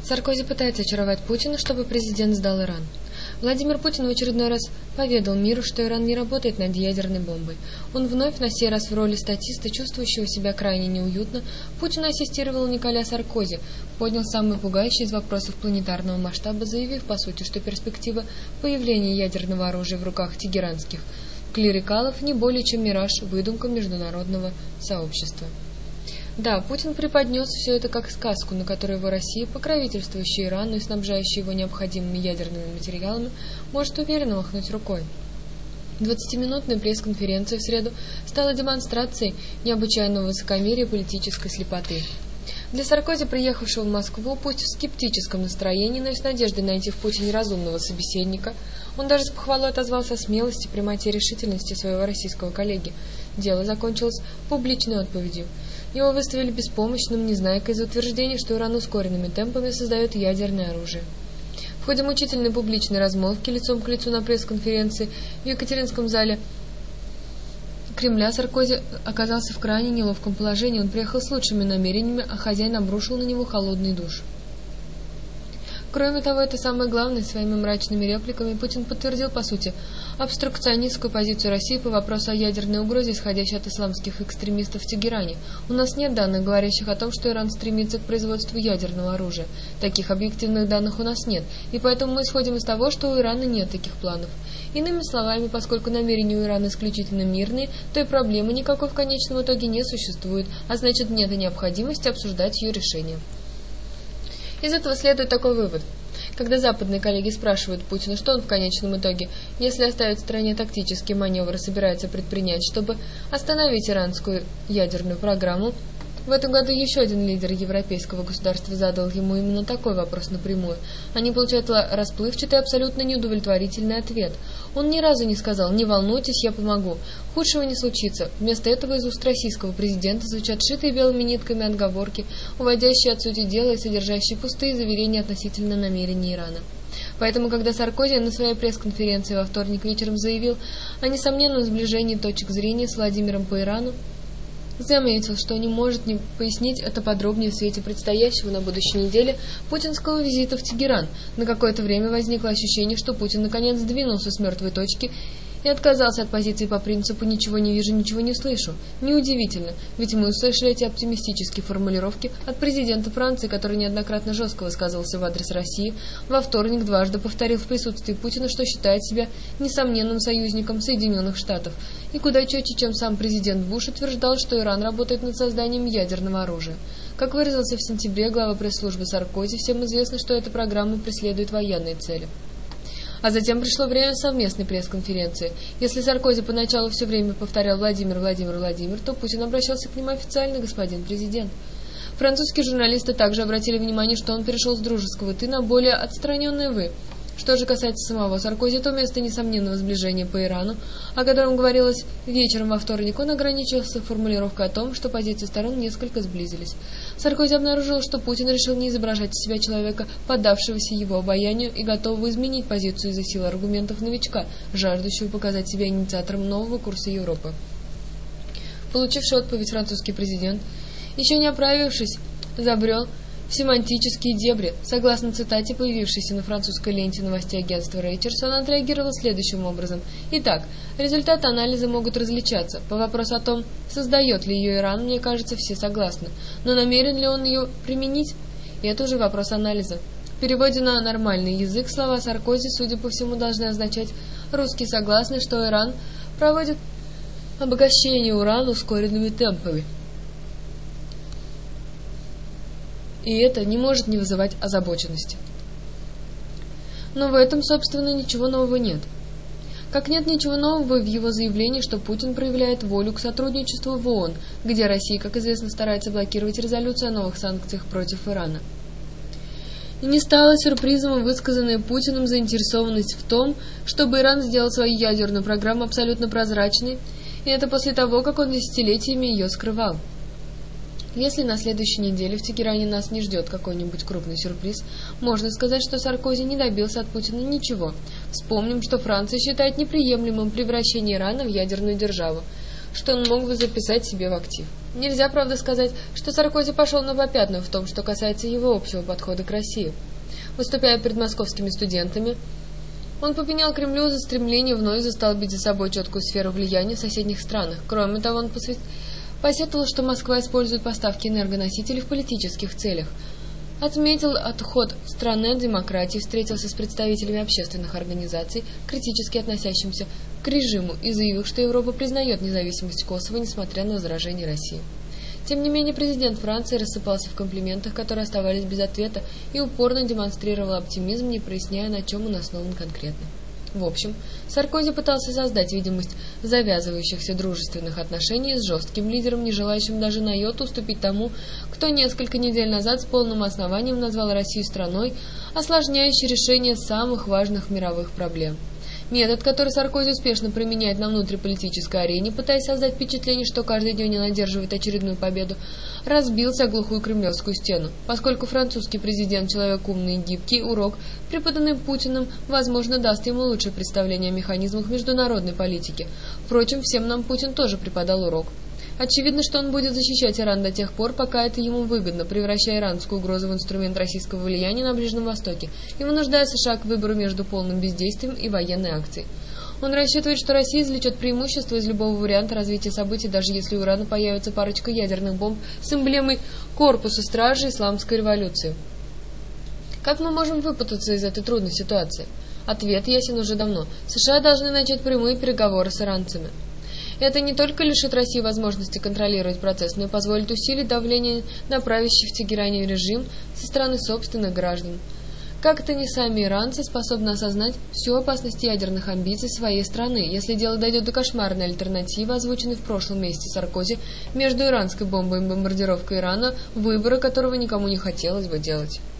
Саркози пытается очаровать Путина, чтобы президент сдал Иран. Владимир Путин в очередной раз поведал миру, что Иран не работает над ядерной бомбой. Он вновь, на сей раз в роли статиста, чувствующего себя крайне неуютно, Путину ассистировал Николя Саркози, поднял самый пугающий из вопросов планетарного масштаба, заявив, по сути, что перспектива появления ядерного оружия в руках тегеранских клерикалов не более чем мираж, выдумка международного сообщества. Да, Путин преподнес все это как сказку, на которую его Россия, покровительствующая Ирану и снабжающая его необходимыми ядерными материалами, может уверенно махнуть рукой. 20-минутная пресс-конференция в среду стала демонстрацией необычайного высокомерия и политической слепоты. Для Саркози, приехавшего в Москву, пусть в скептическом настроении, но и с надеждой найти в Путине разумного собеседника, он даже с похвалой отозвался о смелости, прямоте и решительности своего российского коллеги. Дело закончилось публичной отповедью. Его выставили беспомощным, незнайкой из-за утверждения, что Иран ускоренными темпами создает ядерное оружие. В ходе мучительной публичной размолвки лицом к лицу на пресс-конференции в Екатеринском зале Кремля Саркози оказался в крайне неловком положении. Он приехал с лучшими намерениями, а хозяин обрушил на него холодный душ. Кроме того, это самое главное, своими мрачными репликами Путин подтвердил, по сути, обструкционистскую позицию России по вопросу о ядерной угрозе, исходящей от исламских экстремистов в Тегеране. У нас нет данных, говорящих о том, что Иран стремится к производству ядерного оружия. Таких объективных данных у нас нет, и поэтому мы исходим из того, что у Ирана нет таких планов. Иными словами, поскольку намерения у Ирана исключительно мирные, то и проблемы никакой в конечном итоге не существует, а значит нет и необходимости обсуждать ее решение. Из этого следует такой вывод. Когда западные коллеги спрашивают Путина, что он в конечном итоге, если оставить в стороне тактические маневры, собирается предпринять, чтобы остановить иранскую ядерную программу, в этом году еще один лидер европейского государства задал ему именно такой вопрос напрямую. Они получают расплывчатый, абсолютно неудовлетворительный ответ. Он ни разу не сказал «не волнуйтесь, я помогу». Худшего не случится. Вместо этого из уст российского президента звучат шитые белыми нитками отговорки, уводящие от сути дела и содержащие пустые заверения относительно намерений Ирана. Поэтому, когда Саркози на своей пресс-конференции во вторник вечером заявил о несомненном сближении точек зрения с Владимиром по Ирану, заметил, что не может не пояснить это подробнее в свете предстоящего на будущей неделе путинского визита в Тегеран. На какое-то время возникло ощущение, что Путин наконец сдвинулся с мертвой точки и отказался от позиции по принципу «ничего не вижу, ничего не слышу». Неудивительно, ведь мы услышали эти оптимистические формулировки от президента Франции, который неоднократно жестко высказывался в адрес России, во вторник дважды повторил в присутствии Путина, что считает себя несомненным союзником Соединенных Штатов, и куда четче, чем сам президент Буш, утверждал, что Иран работает над созданием ядерного оружия. Как выразился в сентябре глава пресс-службы Саркози, всем известно, что эта программа преследует военные цели. А затем пришло время совместной пресс-конференции. Если Саркози поначалу все время повторял «Владимир, Владимир, Владимир», то Путин обращался к нему официально «господин президент». Французские журналисты также обратили внимание, что он перешел с дружеского «ты» на более отстраненное «вы». Что же касается самого Саркози, то вместо несомненного сближения по Ирану, о котором говорилось вечером во вторник, он ограничился формулировкой о том, что позиции сторон несколько сблизились. Саркози обнаружил, что Путин решил не изображать из себя человека, поддавшегося его обаянию и готового изменить позицию из-за силы аргументов новичка, жаждущего показать себя инициатором нового курса Европы. Получивший отповедь французский президент, еще не оправившись, забрел в семантические дебри. Согласно цитате, появившейся на французской ленте новостей агентства Reuters, он отреагировал следующим образом. Итак, результаты анализа могут различаться. По вопросу о том, создает ли ее Иран, мне кажется, все согласны. Но намерен ли он ее применить? И это уже вопрос анализа. В переводе на нормальный язык слова Саркози, судя по всему, должны означать «русские согласны, что Иран проводит обогащение урана ускоренными темпами». И это не может не вызывать озабоченности. Но в этом, собственно, ничего нового нет. Как нет ничего нового в его заявлении, что Путин проявляет волю к сотрудничеству в ООН, где Россия, как известно, старается блокировать резолюцию о новых санкциях против Ирана. И не стало сюрпризом высказанная Путиным заинтересованность в том, чтобы Иран сделал свою ядерную программу абсолютно прозрачной, и это после того, как он десятилетиями ее скрывал. Если на следующей неделе в Тегеране нас не ждет какой-нибудь крупный сюрприз, можно сказать, что Саркози не добился от Путина ничего. Вспомним, что Франция считает неприемлемым превращение Ирана в ядерную державу, что он мог бы записать себе в актив. Нельзя, правда, сказать, что Саркози пошел на попятную в том, что касается его общего подхода к России. Выступая перед московскими студентами, он попенял Кремлю за стремление вновь застолбить за собой четкую сферу влияния в соседних странах. Кроме того, он посетовал, что Москва использует поставки энергоносителей в политических целях. Отметил отход страны от демократии, встретился с представителями общественных организаций, критически относящимися к режиму, и заявил, что Европа признает независимость Косово, несмотря на возражения России. Тем не менее, президент Франции рассыпался в комплиментах, которые оставались без ответа, и упорно демонстрировал оптимизм, не проясняя, на чем он основан конкретно. В общем, Саркози пытался создать видимость завязывающихся дружественных отношений с жестким лидером, не желающим даже на йоту уступить тому, кто несколько недель назад с полным основанием назвал Россию страной, осложняющей решение самых важных мировых проблем. Метод, который Саркози успешно применяет на внутриполитической арене, пытаясь создать впечатление, что каждый день он одерживает очередную победу, разбился о глухую кремлевскую стену. Поскольку французский президент человек умный и гибкий, урок, преподанный Путиным, возможно, даст ему лучшее представление о механизмах международной политики. Впрочем, всем нам Путин тоже преподал урок. Очевидно, что он будет защищать Иран до тех пор, пока это ему выгодно, превращая иранскую угрозу в инструмент российского влияния на Ближнем Востоке и вынуждая США к выбору между полным бездействием и военной акцией. Он рассчитывает, что Россия извлечет преимущество из любого варианта развития событий, даже если у Ирана появится парочка ядерных бомб с эмблемой корпуса стражи исламской революции. Как мы можем выпутаться из этой трудной ситуации? Ответ ясен уже давно. США должны начать прямые переговоры с иранцами. Это не только лишит России возможности контролировать процесс, но и позволит усилить давление на правящий в Тегеране режим со стороны собственных граждан. Как-то не сами иранцы способны осознать всю опасность ядерных амбиций своей страны, если дело дойдет до кошмарной альтернативы, озвученной в прошлом месяце Саркози, между иранской бомбой и бомбардировкой Ирана, выбора которого никому не хотелось бы делать.